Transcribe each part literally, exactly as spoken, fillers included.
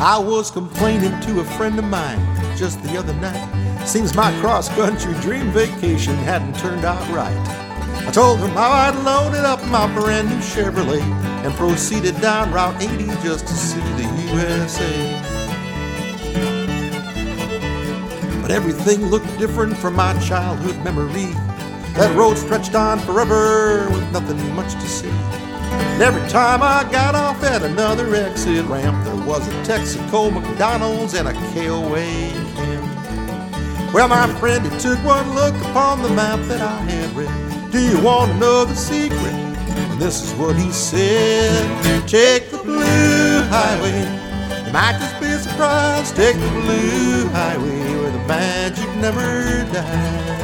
I was complaining to a friend of mine just the other night. Seems my cross-country dream vacation hadn't turned out right. I told him how I'd loaded up my brand new Chevrolet and proceeded down Route eighty just to see the U S A. But everything looked different from my childhood memory. That road stretched on forever with nothing much to see. And every time I got off at another exit ramp, there was a Texaco McDonald's and a K O A camp. Well, my friend, he took one look upon the map that I had read. Do you want to know the secret? And this is what he said. Take the blue highway. You might just be surprised. Take the blue highway where the magic never dies.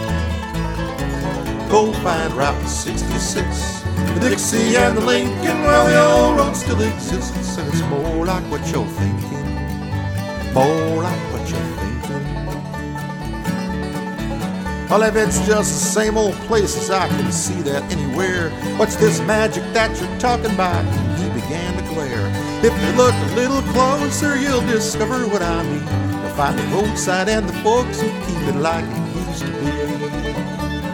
Go find Route sixty-six, the Dixie and the Lincoln. Well, the old road still exists, and it's more like what you're thinking. More like what you're thinking. Well, if it's just the same old places, I can see that anywhere. What's this magic that you're talking about? And he began to glare. If you look a little closer, you'll discover what I mean. You'll find the roadside and the folks who keep it like it used to be.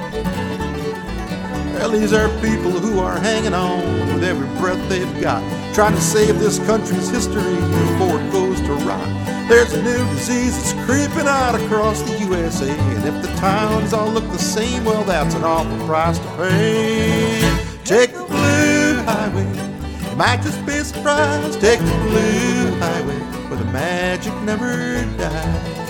Well, these are people who are hanging on with every breath they've got, trying to save this country's history before it goes to rot. There's a new disease that's creeping out across the U S A, and if the towns all look the same, well, that's an awful price to pay. Take the blue highway, you might just be surprised. Take the blue highway where the magic never dies.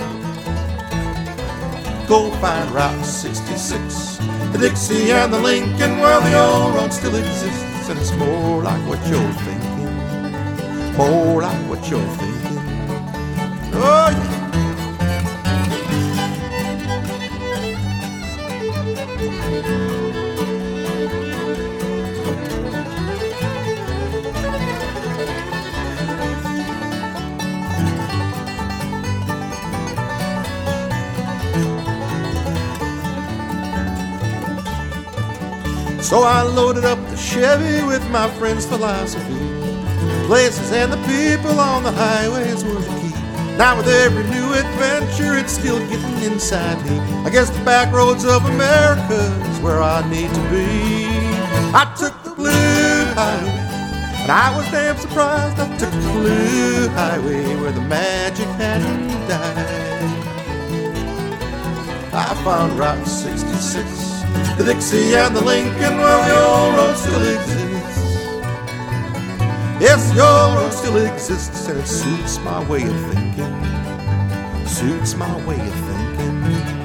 Go find Route sixty-six, the Dixie and the Lincoln. Well, the old road still exists, and it's more like what you're thinking. More like what you're thinking. Oh, yeah. So I loaded up the Chevy with my friend's philosophy. Places and the people on the highways were the key. Now with every new adventure, it's still getting inside me. I guess the back roads of America is where I need to be. I took the blue highway, and I was damn surprised. I took the blue highway where the magic hadn't died. I found Route sixty-six, the Dixie and the Lincoln. Well, the old road still exists. Yes, the old road still exists, and it suits my way of thinking. Suits my way of thinking.